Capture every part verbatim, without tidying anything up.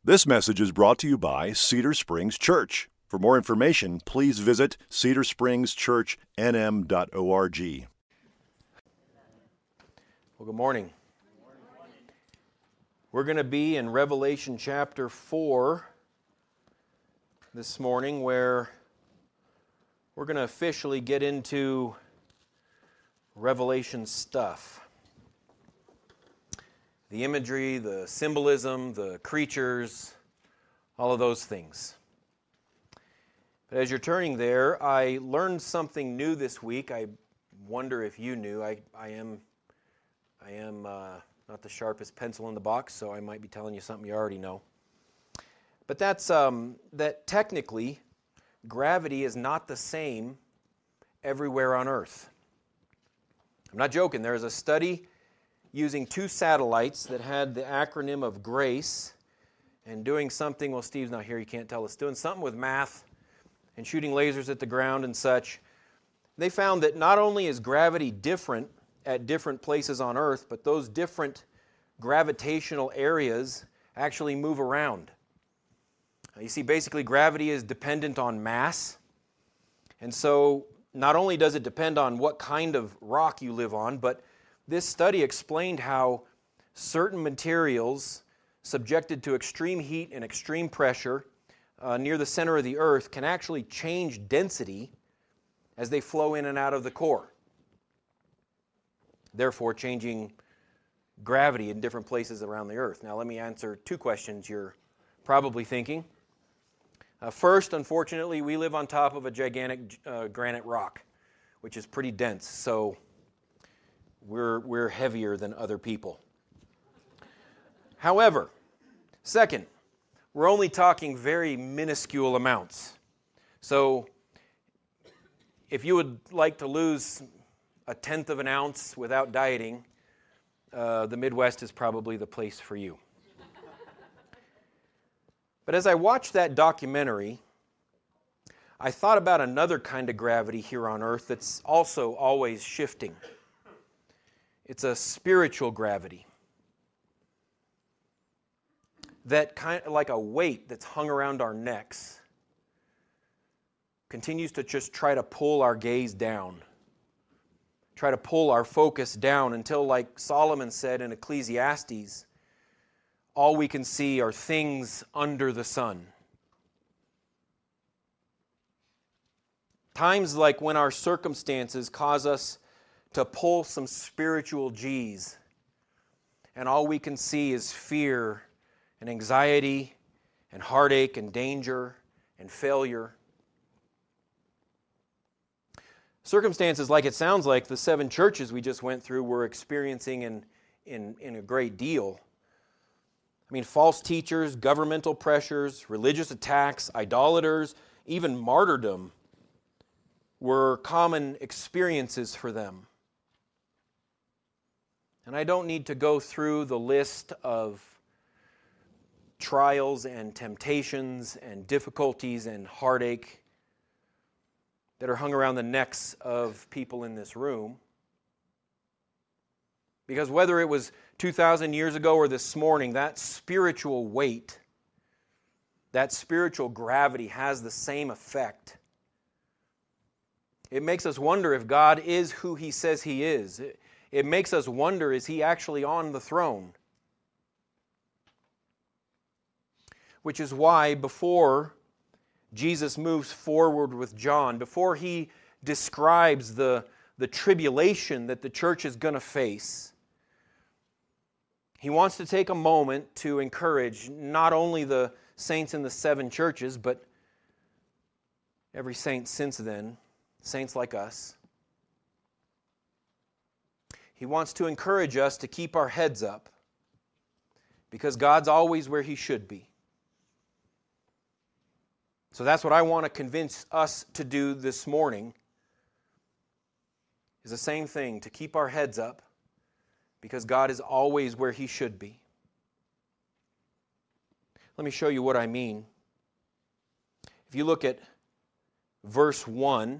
This message is brought to you by Cedar Springs Church. For more information, please visit cedar springs church n m dot org. Well, good morning. We're going to be in Revelation chapter four this morning, where we're going to officially get into Revelation stuff. The imagery, the symbolism, the creatures, all of those things. But as you're turning there, I learned something new this week. I wonder if you knew. I, I am, I am uh, not the sharpest pencil in the box, so I might be telling you something you already know. But that's um, that technically, gravity is not the same everywhere on Earth. I'm not joking. There is a study using two satellites that had the acronym of GRACE and doing something, well, Steve's not here, you can't tell us, doing something with math and shooting lasers at the ground and such. They found that not only is gravity different at different places on Earth, but those different gravitational areas actually move around. You see, basically gravity is dependent on mass, and so not only does it depend on what kind of rock you live on, but this study explained how certain materials subjected to extreme heat and extreme pressure uh, near the center of the Earth can actually change density as they flow in and out of the core, therefore changing gravity in different places around the Earth. Now let me answer two questions you're probably thinking. Uh, first, unfortunately, we live on top of a gigantic uh, granite rock, which is pretty dense, so We're, we're heavier than other people. However, second, we're only talking very minuscule amounts. So if you would like to lose a tenth of an ounce without dieting, uh, the Midwest is probably the place for you. But as I watched that documentary, I thought about another kind of gravity here on Earth that's also always shifting. It's a spiritual gravity that, kind of like a weight that's hung around our necks, continues to just try to pull our gaze down, try to pull our focus down until, like Solomon said in Ecclesiastes, all we can see are things under the sun. Times like when our circumstances cause us to pull some spiritual G's, and all we can see is fear and anxiety and heartache and danger and failure. Circumstances like it sounds like the seven churches we just went through were experiencing in, in, in a great deal. I mean, false teachers, governmental pressures, religious attacks, idolaters, even martyrdom were common experiences for them. And I don't need to go through the list of trials and temptations and difficulties and heartache that are hung around the necks of people in this room. Because whether it was two thousand years ago or this morning, that spiritual weight, that spiritual gravity has the same effect. It makes us wonder if God is who He says He is. It, It makes us wonder, is He actually on the throne? Which is why before Jesus moves forward with John, before He describes the, the tribulation that the church is going to face, He wants to take a moment to encourage not only the saints in the seven churches, but every saint since then, saints like us. He wants to encourage us to keep our heads up because God's always where He should be. So that's what I want to convince us to do this morning, is the same thing, to keep our heads up because God is always where He should be. Let me show you what I mean. If you look at verse one,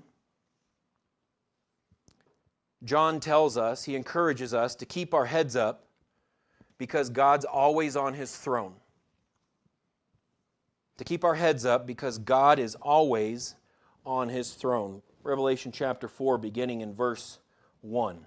John tells us, he encourages us to keep our heads up because God's always on His throne. to keep our heads up because God is always on His throne. Revelation chapter four, beginning in verse one.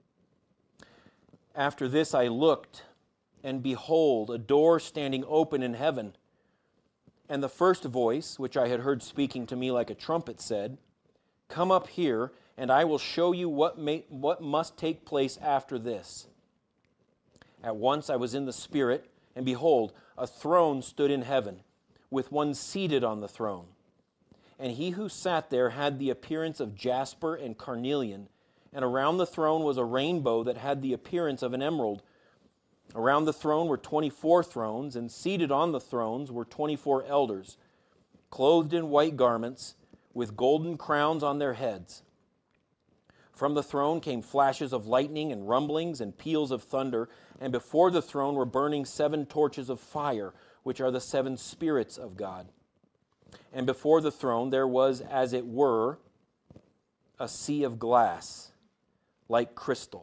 After this I looked, and behold, a door standing open in heaven. And the first voice, which I had heard speaking to me like a trumpet, said, "Come up here, and I will show you what may, what must take place after this." At once I was in the Spirit, and behold, a throne stood in heaven, with one seated on the throne. And he who sat there had the appearance of jasper and carnelian, and around the throne was a rainbow that had the appearance of an emerald. Around the throne were twenty-four thrones, and seated on the thrones were twenty-four elders, clothed in white garments, with golden crowns on their heads. From the throne came flashes of lightning and rumblings and peals of thunder, and before the throne were burning seven torches of fire, which are the seven spirits of God. And before the throne there was, as it were, a sea of glass, like crystal.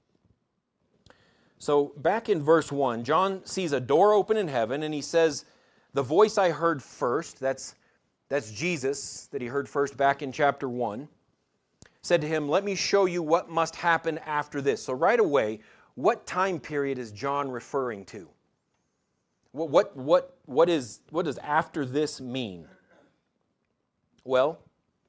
So back in verse one, John sees a door open in heaven, and he says, the voice I heard first, that's, that's Jesus, that he heard first back in chapter one, said to him, "Let me show you what must happen after this." So right away, what time period is John referring to? What, what, what, what, is, what does after this mean? Well,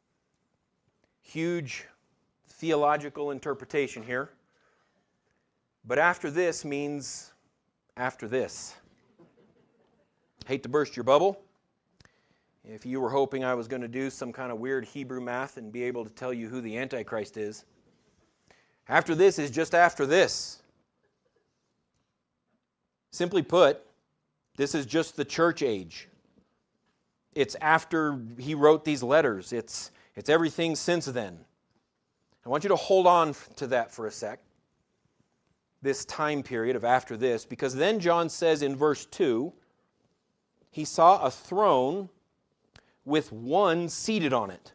huge theological interpretation here. But after this means after this. Hate to burst your bubble. If you were hoping I was going to do some kind of weird Hebrew math and be able to tell you who the Antichrist is, after this is just after this. Simply put, this is just the church age. It's after he wrote these letters. It's, it's everything since then. I want you to hold on to that for a sec, this time period of after this, because then John says in verse two, he saw a throne with one seated on it.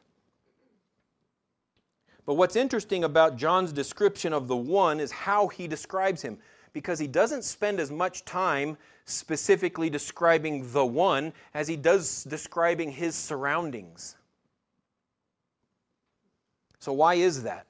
But what's interesting about John's description of the one is how he describes him, because he doesn't spend as much time specifically describing the one as he does describing his surroundings. So why is that?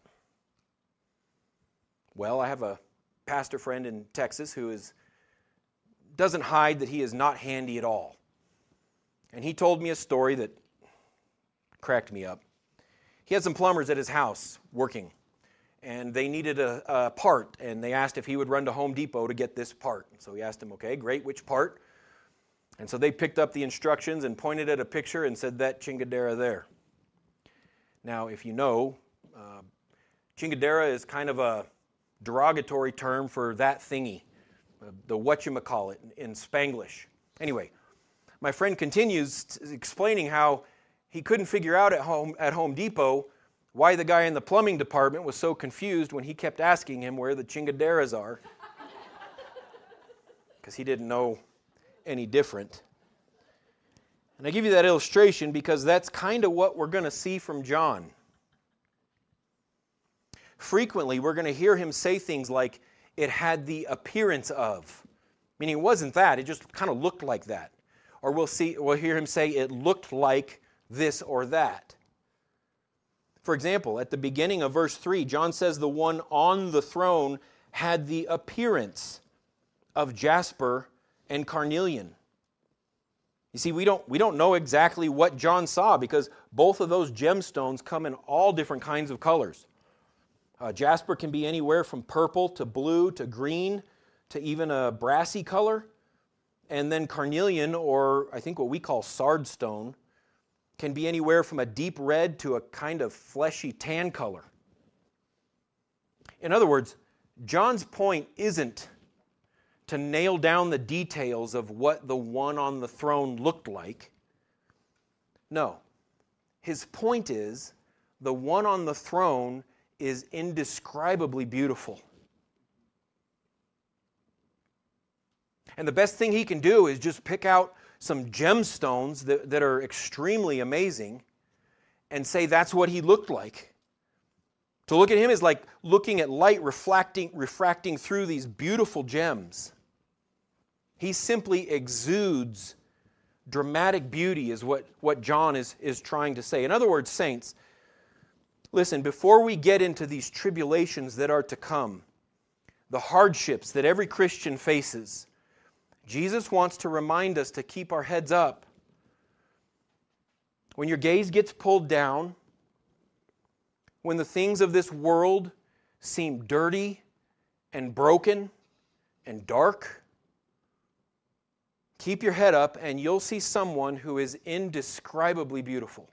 Well, I have a pastor friend in Texas who is doesn't hide that he is not handy at all. And he told me a story that cracked me up. He had some plumbers at his house working, and they needed a, a part, and they asked if he would run to Home Depot to get this part. So he asked him, okay, great, which part? And so they picked up the instructions and pointed at a picture and said, that chingadera there. Now, if you know, uh, chingadera is kind of a derogatory term for that thingy, uh, the whatchamacallit in Spanglish. Anyway, my friend continues t- explaining how he couldn't figure out at home at Home Depot why the guy in the plumbing department was so confused when he kept asking him where the chingaderas are, because he didn't know any different. And I give you that illustration because that's kind of what we're going to see from John. Frequently, we're going to hear him say things like, it had the appearance of, meaning it wasn't that, it just kind of looked like that. Or we'll see, we'll hear him say it looked like this or that. For example, at the beginning of verse three, John says the one on the throne had the appearance of jasper and carnelian. You see, we don't, we don't know exactly what John saw because both of those gemstones come in all different kinds of colors. Uh, jasper can be anywhere from purple to blue to green to even a brassy color. And then carnelian, or I think what we call sardstone, can be anywhere from a deep red to a kind of fleshy tan color. In other words, John's point isn't to nail down the details of what the one on the throne looked like. No. His point is the one on the throne is indescribably beautiful. And the best thing he can do is just pick out some gemstones that, that are extremely amazing and say that's what he looked like. To look at him is like looking at light reflecting, refracting through these beautiful gems. He simply exudes dramatic beauty is what, what John is, is trying to say. In other words, saints, listen, before we get into these tribulations that are to come, the hardships that every Christian faces, Jesus wants to remind us to keep our heads up. When your gaze gets pulled down, when the things of this world seem dirty and broken and dark, keep your head up and you'll see someone who is indescribably beautiful.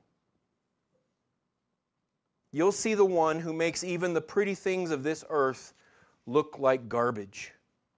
You'll see the one who makes even the pretty things of this earth look like garbage.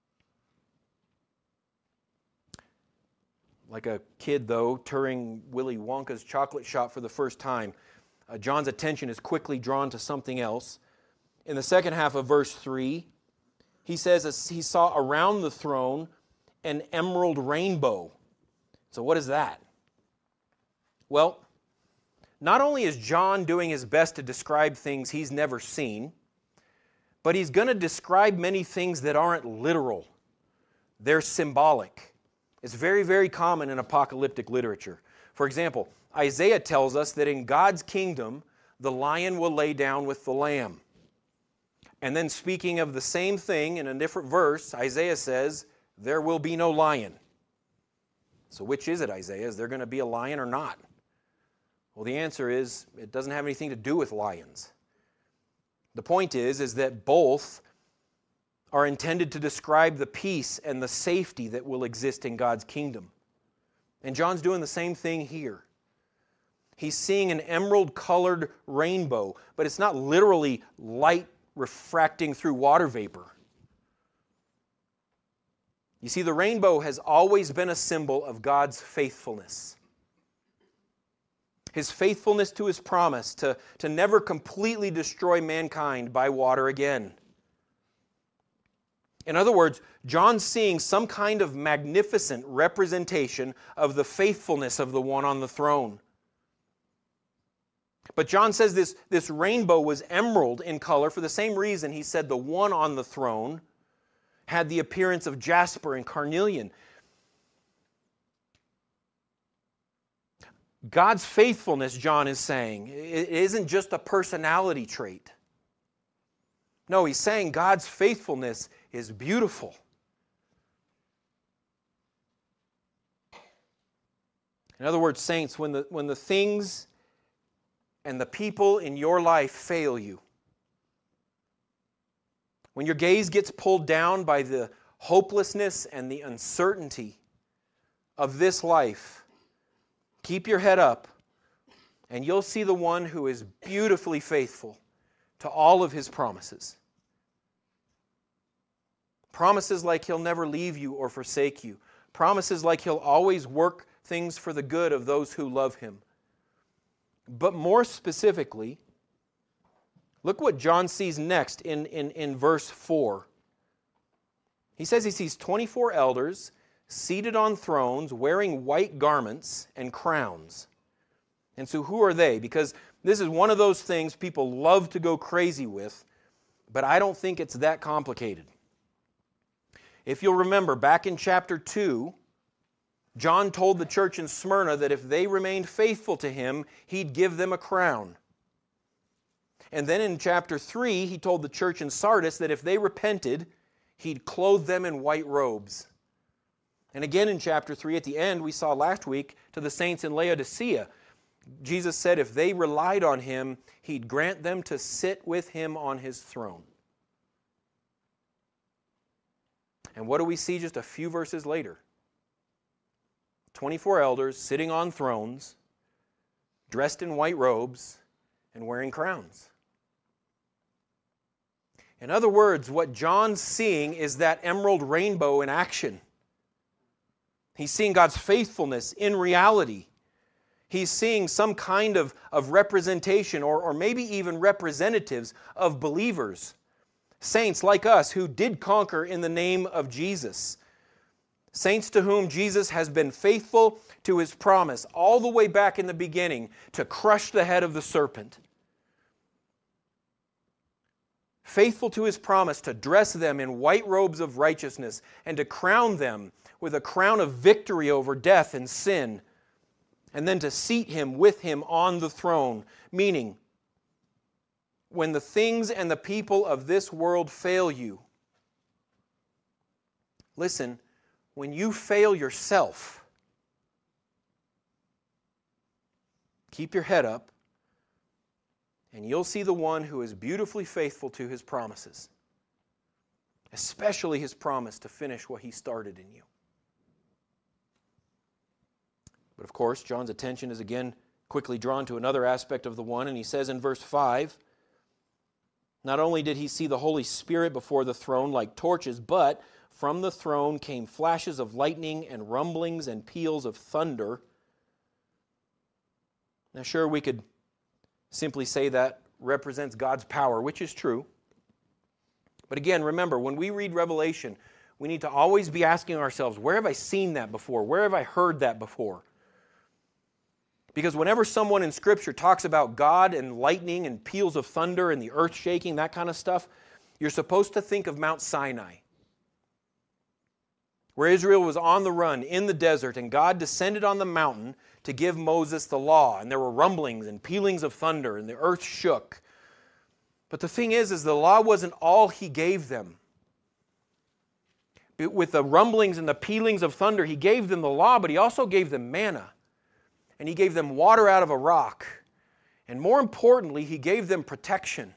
Like a kid, though, touring Willy Wonka's chocolate shop for the first time, uh, John's attention is quickly drawn to something else. In the second half of verse three, he says he saw around the throne an emerald rainbow. So what is that? Well, not only is John doing his best to describe things he's never seen, but he's going to describe many things that aren't literal. They're symbolic. It's very, very common in apocalyptic literature. For example, Isaiah tells us that in God's kingdom, the lion will lay down with the lamb. And then speaking of the same thing in a different verse, Isaiah says, there will be no lion. So which is it, Isaiah? Is there going to be a lion or not? Well, the answer is, it doesn't have anything to do with lions. The point is, is that both are intended to describe the peace and the safety that will exist in God's kingdom. And John's doing the same thing here. He's seeing an emerald-colored rainbow, but it's not literally light refracting through water vapor. You see, the rainbow has always been a symbol of God's faithfulness. His faithfulness to His promise to, to never completely destroy mankind by water again. In other words, John's seeing some kind of magnificent representation of the faithfulness of the one on the throne. But John says this, this rainbow was emerald in color for the same reason he said the one on the throne had the appearance of jasper and carnelian. God's faithfulness, John is saying, it isn't just a personality trait. No, he's saying God's faithfulness is beautiful. In other words, saints, when the, when the things and the people in your life fail you, when your gaze gets pulled down by the hopelessness and the uncertainty of this life, keep your head up and you'll see the one who is beautifully faithful to all of His promises. Promises like He'll never leave you or forsake you. Promises like He'll always work things for the good of those who love Him. But more specifically, look what John sees next in, in, in verse four. He says he sees twenty-four elders seated on thrones wearing white garments and crowns. And so who are they? Because this is one of those things people love to go crazy with, but I don't think it's that complicated. If you'll remember, back in chapter two, John told the church in Smyrna that if they remained faithful to him, he'd give them a crown. And then in chapter three, he told the church in Sardis that if they repented, he'd clothe them in white robes. And again in chapter three, at the end, we saw last week to the saints in Laodicea, Jesus said if they relied on him, he'd grant them to sit with him on his throne. And what do we see just a few verses later? twenty-four elders sitting on thrones, dressed in white robes, and wearing crowns. In other words, what John's seeing is that emerald rainbow in action. He's seeing God's faithfulness in reality. He's seeing some kind of, of representation or, or maybe even representatives of believers, saints like us who did conquer in the name of Jesus. Saints to whom Jesus has been faithful to His promise all the way back in the beginning to crush the head of the serpent. Faithful to His promise to dress them in white robes of righteousness and to crown them with a crown of victory over death and sin, and then to seat him with him on the throne. Meaning, when the things and the people of this world fail you, listen, when you fail yourself, keep your head up, and you'll see the one who is beautifully faithful to his promises, especially his promise to finish what he started in you. But of course, John's attention is again quickly drawn to another aspect of the one, and he says in verse five, not only did he see the Holy Spirit before the throne like torches, but from the throne came flashes of lightning and rumblings and peals of thunder. Now sure, we could simply say that represents God's power, which is true. But again, remember, when we read Revelation, we need to always be asking ourselves, where have I seen that before? Where have I heard that before? Because whenever someone in Scripture talks about God and lightning and peals of thunder and the earth shaking, that kind of stuff, you're supposed to think of Mount Sinai, where Israel was on the run in the desert, and God descended on the mountain to give Moses the law, and there were rumblings and pealings of thunder, and the earth shook. But the thing is, is the law wasn't all he gave them. With the rumblings and the pealings of thunder, he gave them the law, but he also gave them manna. And he gave them water out of a rock. And more importantly, he gave them protection.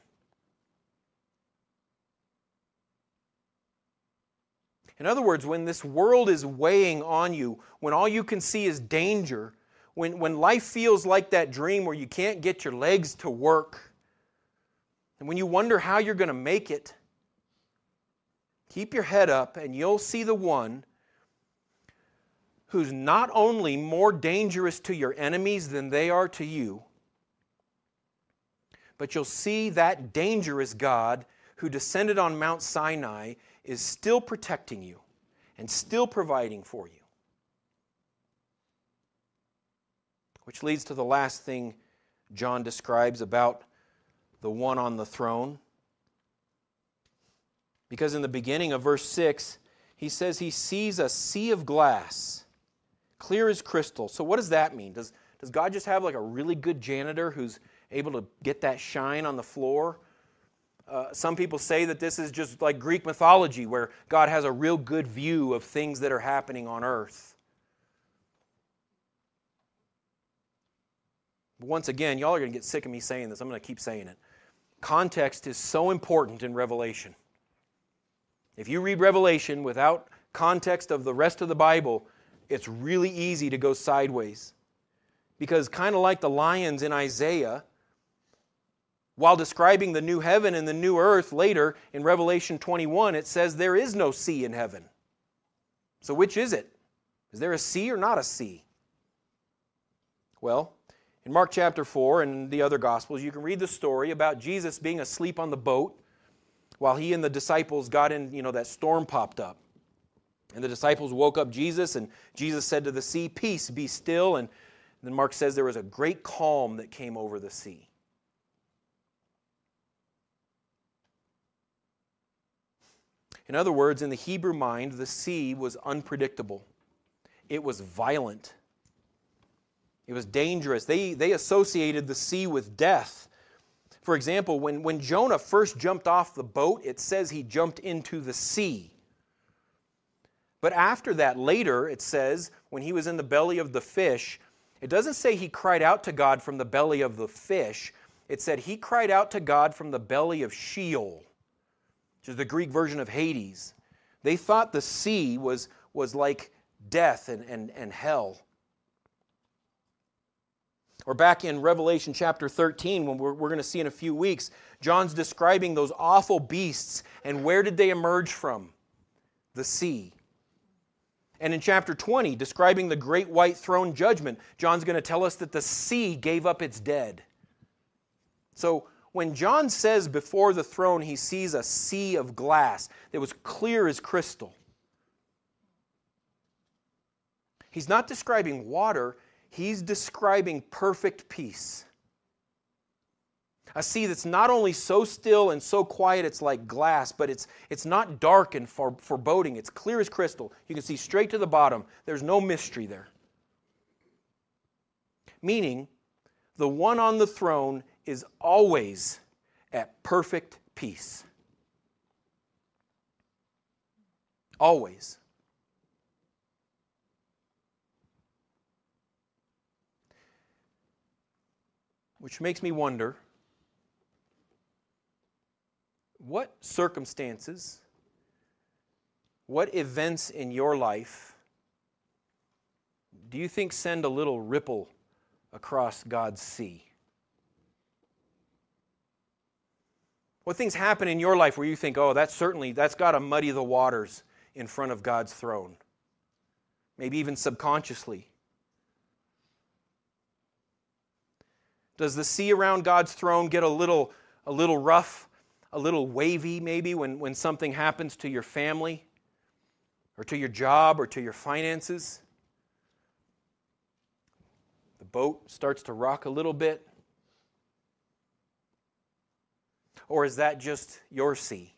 In other words, when this world is weighing on you, when all you can see is danger, when, when life feels like that dream where you can't get your legs to work, and when you wonder how you're going to make it, keep your head up and you'll see the one who's not only more dangerous to your enemies than they are to you, but you'll see that dangerous God who descended on Mount Sinai is still protecting you and still providing for you. Which leads to the last thing John describes about the one on the throne. Because in the beginning of verse six, he says he sees a sea of glass, clear as crystal. So what does that mean? Does, does God just have like a really good janitor who's able to get that shine on the floor? Uh, some people say that this is just like Greek mythology, where God has a real good view of things that are happening on earth. But once again, y'all are going to get sick of me saying this. I'm going to keep saying it. Context is so important in Revelation. If you read Revelation without context of the rest of the Bible, it's really easy to go sideways. Because kind of like the lions in Isaiah, while describing the new heaven and the new earth later in Revelation twenty-one, it says there is no sea in heaven. So which is it? Is there a sea or not a sea? Well, in Mark chapter four and the other Gospels, you can read the story about Jesus being asleep on the boat while he and the disciples got in, you know, that storm popped up. And the disciples woke up Jesus, and Jesus said to the sea, "Peace, be still." And then Mark says there was a great calm that came over the sea. In other words, in the Hebrew mind, the sea was unpredictable. It was violent. It was dangerous. They, they associated the sea with death. For example, when, when Jonah first jumped off the boat, it says he jumped into the sea. But after that, later, it says, when he was in the belly of the fish, it doesn't say he cried out to God from the belly of the fish. It said he cried out to God from the belly of Sheol, which is the Greek version of Hades. They thought the sea was, was like death and, and, and hell. Or back in Revelation chapter thirteen, when we're, we're going to see in a few weeks, John's describing those awful beasts, and where did they emerge from? The sea. And in chapter twenty, describing the great white throne judgment, John's going to tell us that the sea gave up its dead. So when John says before the throne he sees a sea of glass that was clear as crystal, he's not describing water, he's describing perfect peace. A sea that's not only so still and so quiet it's like glass, but it's, it's not dark and for, foreboding. It's clear as crystal. You can see straight to the bottom. There's no mystery there. Meaning, the one on the throne is always at perfect peace. Always. Which makes me wonder, what circumstances, what events in your life do you think send a little ripple across God's sea? What things happen in your life where you think, oh, that's certainly, that's got to muddy the waters in front of God's throne? Maybe even subconsciously. Does the sea around God's throne get a little, a little rough, a little wavy maybe when, when something happens to your family or to your job or to your finances? The boat starts to rock a little bit? Or is that just your sea?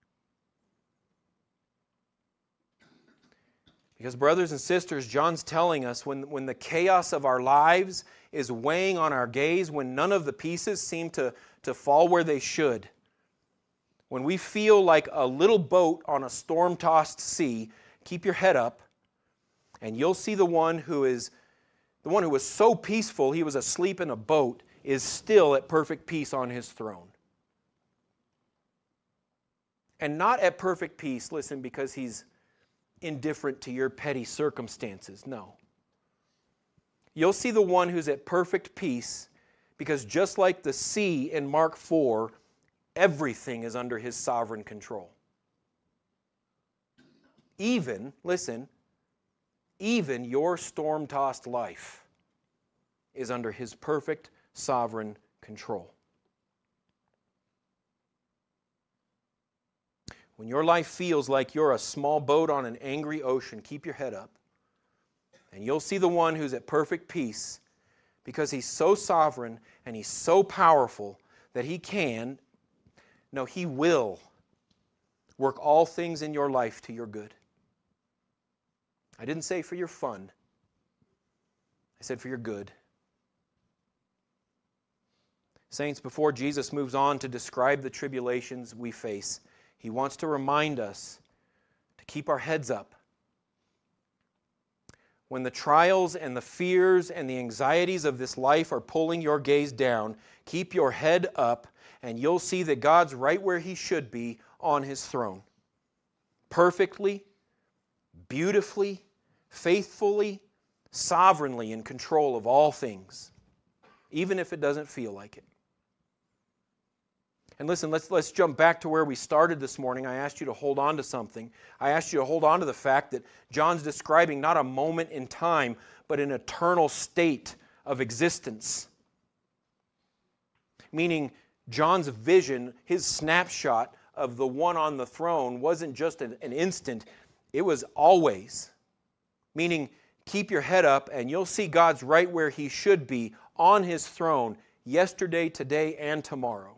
Because brothers and sisters, John's telling us when, when the chaos of our lives is weighing on our gaze, when none of the pieces seem to, to fall where they should, when we feel like a little boat on a storm-tossed sea, keep your head up, and you'll see the one who is the one who was so peaceful he was asleep in a boat is still at perfect peace on his throne. And not at perfect peace, listen, because he's indifferent to your petty circumstances. No. You'll see the one who's at perfect peace because just like the sea in Mark four, everything is under his sovereign control. Even, listen, even your storm-tossed life is under his perfect sovereign control. When your life feels like you're a small boat on an angry ocean, keep your head up. And you'll see the one who's at perfect peace because he's so sovereign and he's so powerful that he can, no, he will work all things in your life to your good. I didn't say for your fun. I said for your good. Saints, before Jesus moves on to describe the tribulations we face, he wants to remind us to keep our heads up. When the trials and the fears and the anxieties of this life are pulling your gaze down, keep your head up and you'll see that God's right where He should be on His throne. Perfectly, beautifully, faithfully, sovereignly in control of all things, even if it doesn't feel like it. And listen, let's, let's jump back to where we started this morning. I asked you to hold on to something. I asked you to hold on to the fact that John's describing not a moment in time, but an eternal state of existence. Meaning, John's vision, his snapshot of the one on the throne wasn't just an, an instant, it was always. Meaning, keep your head up and you'll see God's right where He should be on His throne yesterday, today, and tomorrow.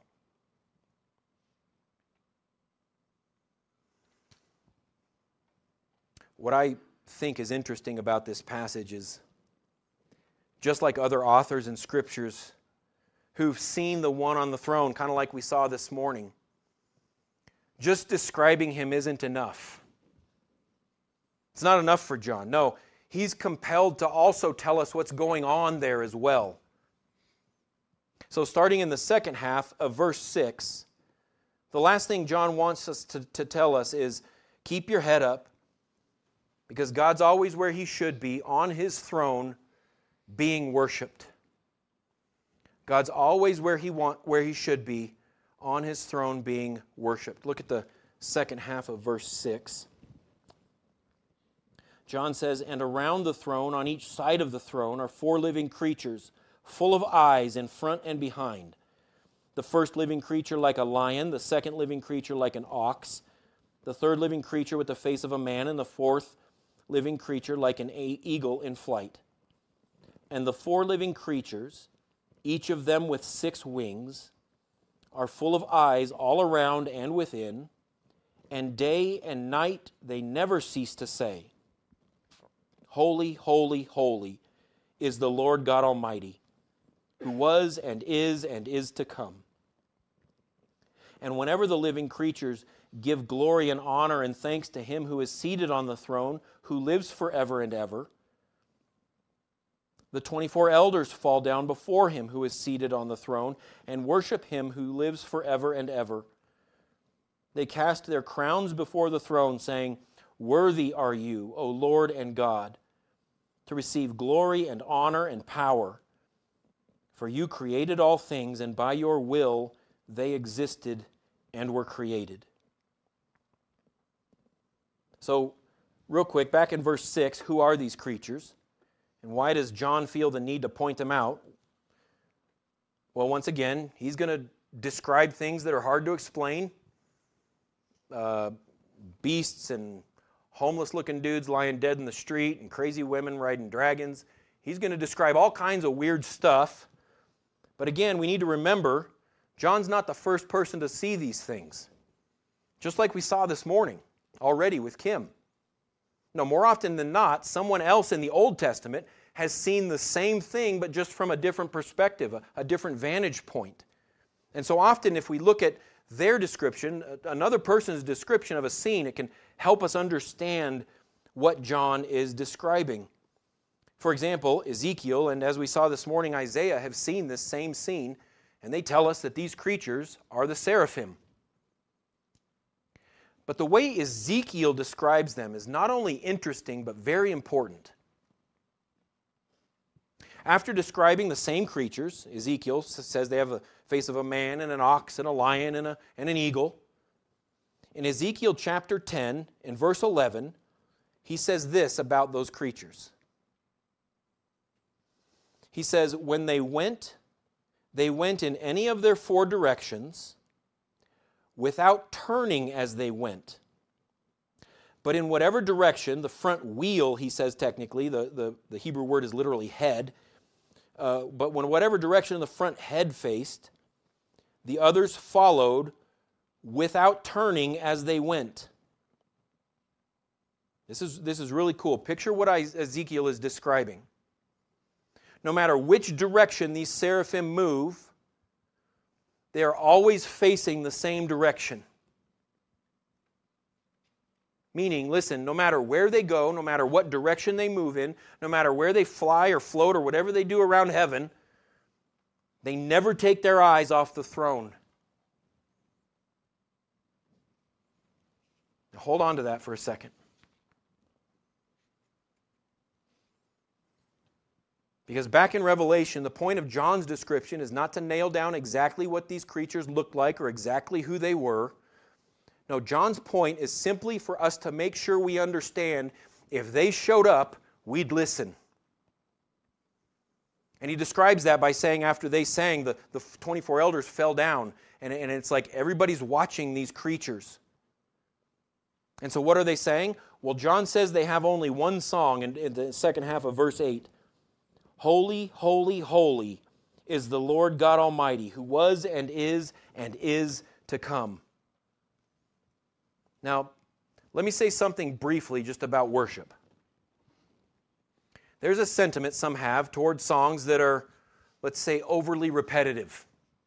What I think is interesting about this passage is, just like other authors in Scriptures who've seen the one on the throne, kind of like we saw this morning, just describing Him isn't enough. It's not enough for John. No, he's compelled to also tell us what's going on there as well. So starting in the second half of verse six, the last thing John wants us to, to tell us is, keep your head up, because God's always where He should be, on His throne, being worshiped. God's always where He want, where He should be, on His throne, being worshiped. Look at the second half of verse six. John says, "And around the throne, on each side of the throne, are four living creatures, full of eyes in front and behind. The first living creature like a lion, the second living creature like an ox, the third living creature with the face of a man, and the fourth living creature like an eagle in flight. And the four living creatures, each of them with six wings, are full of eyes all around and within, and day and night they never cease to say, Holy, holy, holy is the Lord God Almighty, who was and is and is to come. And whenever the living creatures give glory and honor and thanks to him who is seated on the throne, who lives forever and ever, the twenty-four elders fall down before him who is seated on the throne and worship him who lives forever and ever. They cast their crowns before the throne, saying, Worthy are you, O Lord and God, to receive glory and honor and power. For you created all things, and by your will they existed and were created. So, real quick, back in verse six, who are these creatures? And why does John feel the need to point them out? Well, once again, he's going to describe things that are hard to explain. Uh, beasts and homeless-looking dudes lying dead in the street and crazy women riding dragons. He's going to describe all kinds of weird stuff. But again, we need to remember, John's not the first person to see these things. Just like we saw this morning already with Kim. No, more often than not, someone else in the Old Testament has seen the same thing, but just from a different perspective, a, a different vantage point. And so often if we look at their description, another person's description of a scene, it can help us understand what John is describing. For example, Ezekiel, and as we saw this morning, Isaiah have seen this same scene, and they tell us that these creatures are the seraphim. But the way Ezekiel describes them is not only interesting, but very important. After describing the same creatures, Ezekiel says they have the face of a man and an ox and a lion and, a, and an eagle. In Ezekiel chapter ten, in verse eleven, he says this about those creatures. He says, when they went, they went in any of their four directions, without turning as they went. But in whatever direction, the front wheel, he says technically, the, the, the Hebrew word is literally head, uh, but when whatever direction the front head faced, the others followed without turning as they went. This is, this is really cool. Picture what Ezekiel is describing. No matter which direction these seraphim move, they are always facing the same direction. Meaning, listen, no matter where they go, no matter what direction they move in, no matter where they fly or float or whatever they do around heaven, they never take their eyes off the throne. Now, hold on to that for a second. Because back in Revelation, the point of John's description is not to nail down exactly what these creatures looked like or exactly who they were. No, John's point is simply for us to make sure we understand if they showed up, we'd listen. And he describes that by saying after they sang, the, the twenty-four elders fell down. And, and it's like everybody's watching these creatures. And so what are they saying? Well, John says they have only one song in, in the second half of verse eight. Holy, holy, holy is the Lord God Almighty, who was and is and is to come. Now, let me say something briefly just about worship. There's a sentiment some have towards songs that are, let's say, overly repetitive.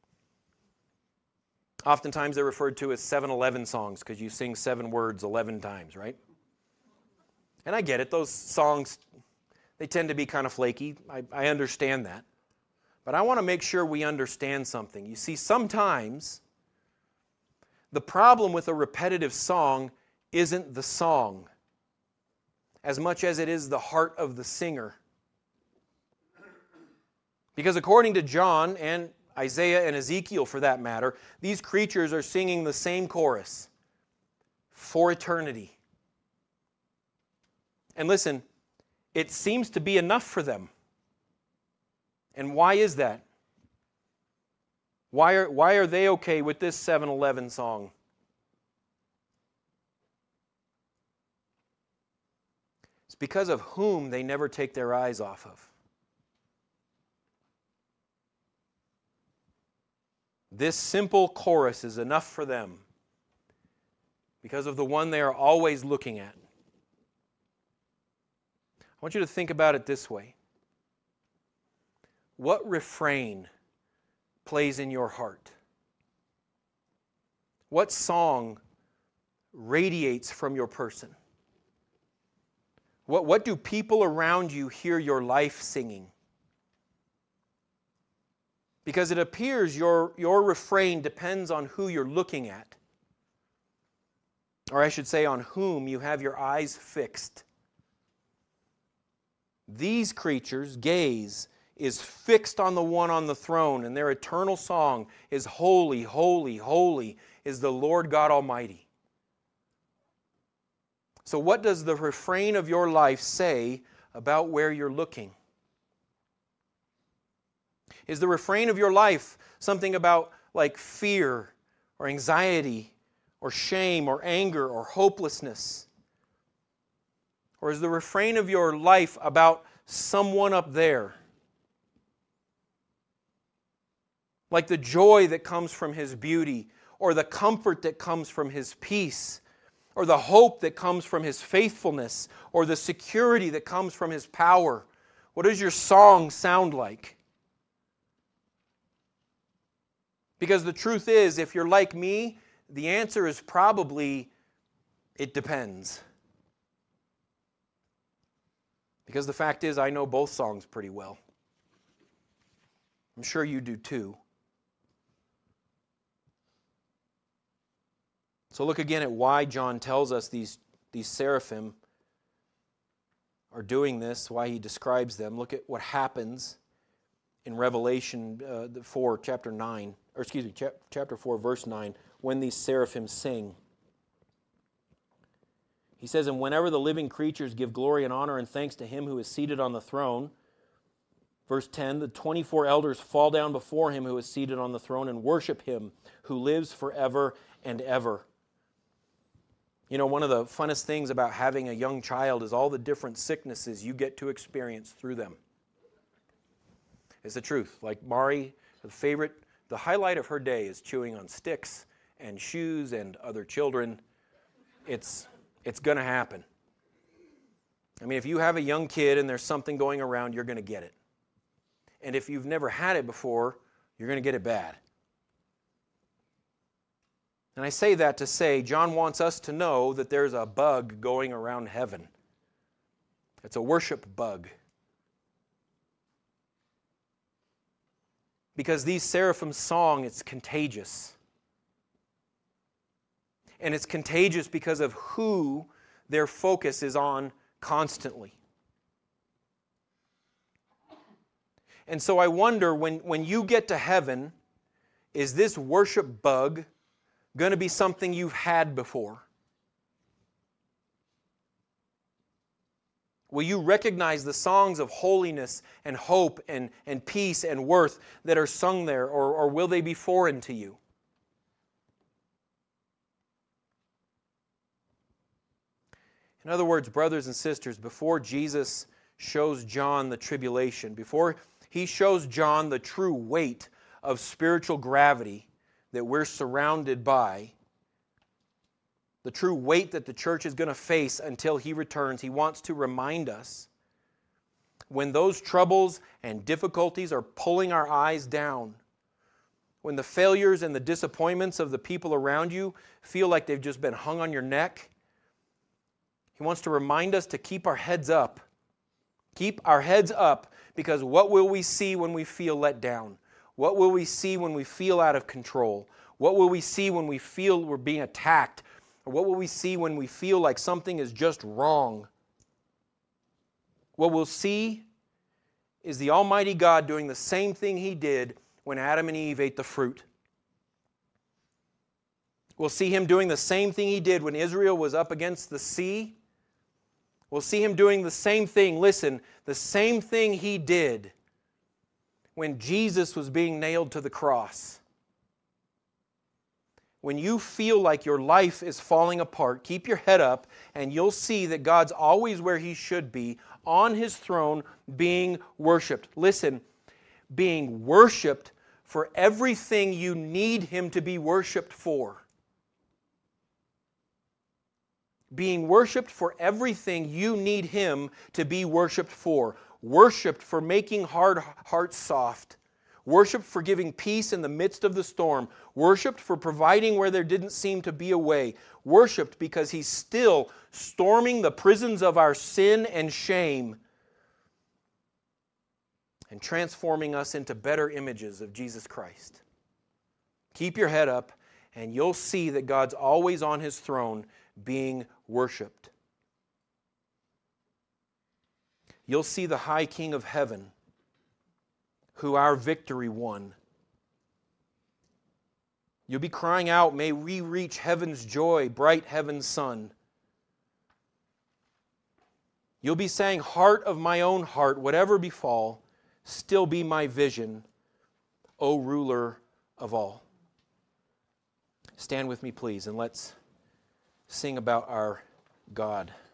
Oftentimes they're referred to as seven eleven songs because you sing seven words eleven times, right? And I get it. Those songs, they tend to be kind of flaky. I, I understand that. But I want to make sure we understand something. You see, sometimes the problem with a repetitive song isn't the song as much as it is the heart of the singer. Because according to John and Isaiah and Ezekiel for that matter, these creatures are singing the same chorus for eternity. And listen, it seems to be enough for them. And why is that? Why are, why are they okay with this seven eleven song? It's because of whom they never take their eyes off of. This simple chorus is enough for them because of the one they are always looking at. I want you to think about it this way. What refrain plays in your heart? What song radiates from your person? What, what do people around you hear your life singing? Because it appears your, your refrain depends on who you're looking at. Or I should say, on whom you have your eyes fixed. These creatures' gaze is fixed on the one on the throne, and their eternal song is holy, holy, holy is the Lord God Almighty. So what does the refrain of your life say about where you're looking? Is the refrain of your life something about like fear or anxiety or shame or anger or hopelessness? Or is the refrain of your life about someone up there? Like the joy that comes from His beauty, or the comfort that comes from His peace, or the hope that comes from His faithfulness, or the security that comes from His power? What does your song sound like? Because the truth is, if you're like me, the answer is probably, it depends. Because the fact is, I know both songs pretty well. I'm sure you do too. So look again at why John tells us these, these seraphim are doing this, why he describes them. Look at what happens in Revelation uh, four, chapter nine, or excuse me, chap- chapter four, verse nine, when these seraphim sing. He says, "And whenever the living creatures give glory and honor and thanks to Him who is seated on the throne," verse ten, "the twenty-four elders fall down before Him who is seated on the throne and worship Him who lives forever and ever." You know, one of the funnest things about having a young child is all the different sicknesses you get to experience through them. It's the truth. Like Mari, the favorite, the highlight of her day is chewing on sticks and shoes and other children. It's, it's going to happen. I mean, if you have a young kid and there's something going around, you're going to get it. And if you've never had it before, you're going to get it bad. And I say that to say, John wants us to know that there's a bug going around heaven. It's a worship bug. Because these seraphim's song, it's contagious. And it's contagious because of who their focus is on constantly. And so I wonder, when, when you get to heaven, is this worship bug going to be something you've had before? Will you recognize the songs of holiness and hope and, and peace and worth that are sung there, or, or will they be foreign to you? In other words, brothers and sisters, before Jesus shows John the tribulation, before He shows John the true weight of spiritual gravity that we're surrounded by, the true weight that the church is going to face until He returns, He wants to remind us, when those troubles and difficulties are pulling our eyes down, when the failures and the disappointments of the people around you feel like they've just been hung on your neck, He wants to remind us to keep our heads up. Keep our heads up, because what will we see when we feel let down? What will we see when we feel out of control? What will we see when we feel we're being attacked? Or what will we see when we feel like something is just wrong? What we'll see is the Almighty God doing the same thing He did when Adam and Eve ate the fruit. We'll see Him doing the same thing He did when Israel was up against the sea. We'll see Him doing the same thing, listen, the same thing He did when Jesus was being nailed to the cross. When you feel like your life is falling apart, keep your head up and you'll see that God's always where He should be, on His throne, being worshiped. Listen, being worshiped for everything you need Him to be worshiped for. Being worshiped for everything you need Him to be worshiped for. Worshipped for making hard hearts soft. Worshipped for giving peace in the midst of the storm. Worshipped for providing where there didn't seem to be a way. Worshipped because He's still storming the prisons of our sin and shame and transforming us into better images of Jesus Christ. Keep your head up and you'll see that God's always on His throne being worshipped. You'll see the high King of heaven, who our victory won. You'll be crying out, may we reach heaven's joy, bright heaven's sun. You'll be saying, heart of my own heart, whatever befall, still be my vision, O ruler of all. Stand with me, please, and let's sing about our God.